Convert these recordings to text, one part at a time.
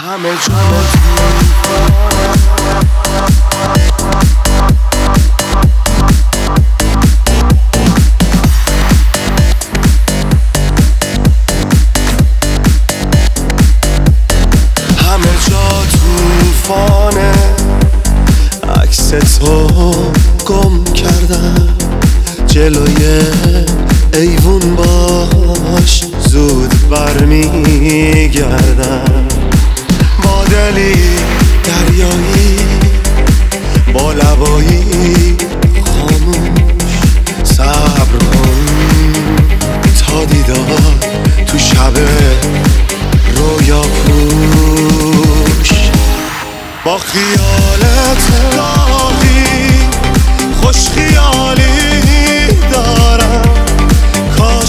همه جا طوفانه، عکس تو گم کردم جلوی ایوون، باش زود برمیگردم. با دلی دریایی، با لبایی خاموش، صبر کن تا دیدار تو شب رویا پوش. با خیالت گاهی خوش خیالی دارم، کاش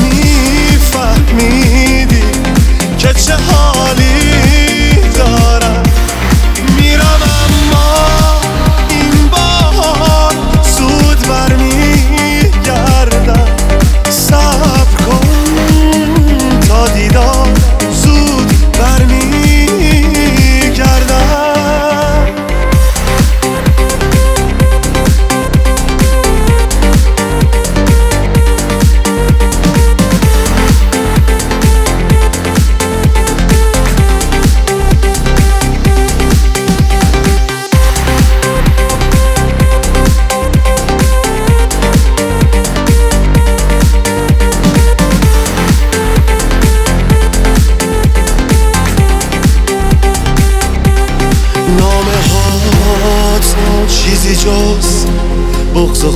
میفهمیدی که چه حالی دارم. میرم اما این بار زود برمیگردم. صبر کن تا دیدار زود برمیگردم. چیزی جز بغض و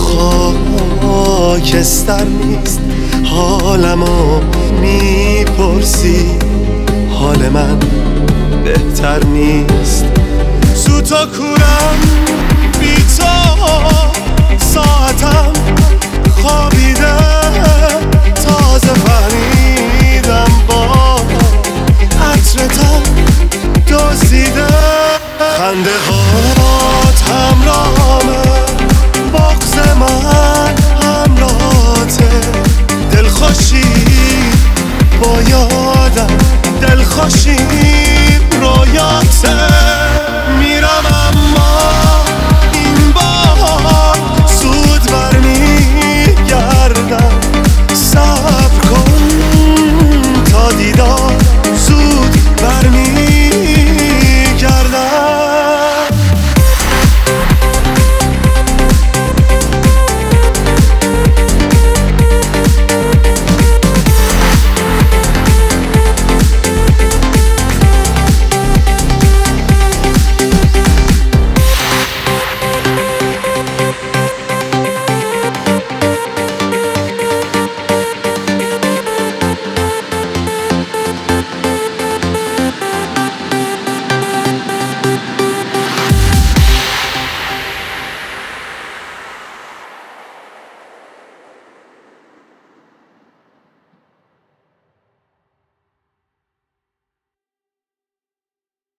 خاکستر نیست. حالمو میپرسی، حال من بهتر نیست. زوتا کورم بی تو، ساعتم خوابیده، تازه فهمیدم با عطرتم دزدیده. خنده هات همراهمه، بغض من همراهته. دلخوشی با یادم، دلخوشی